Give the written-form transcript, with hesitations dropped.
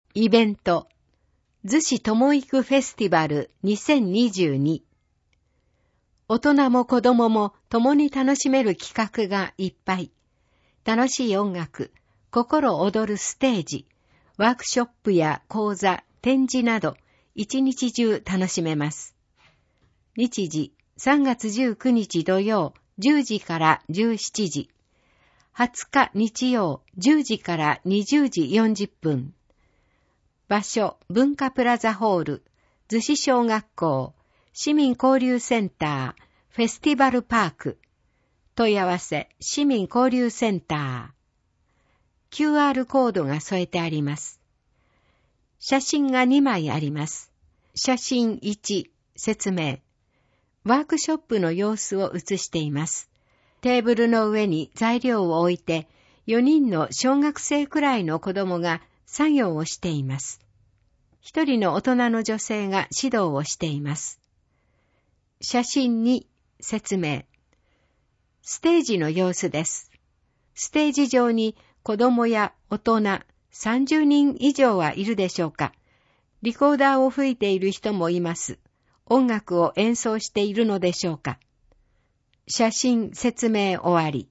イベント、逗子ともいくフェスティバル2022。大人も子供も共に楽しめる企画がいっぱい。楽しい音楽、心躍るステージ、ワークショップや講座、展示など、一日中楽しめます。日時、3月19日土曜、10時から17時。20日日曜、10時から20時40分。場所、文化プラザホール、逗子小学校、市民交流センター、フェスティバルパーク。問い合わせ、市民交流センター。QR コードが添えてあります。写真が2枚あります。写真1、説明。ワークショップの様子を写しています。テーブルの上に材料を置いて、4人の小学生くらいの子供が作業をしています。1人の大人の女性が指導をしています。写真2、説明。ステージの様子です。ステージ上に子供や大人30人以上はいるでしょうか。リコーダーを吹いている人もいます。音楽を演奏しているのでしょうか。写真説明終わり。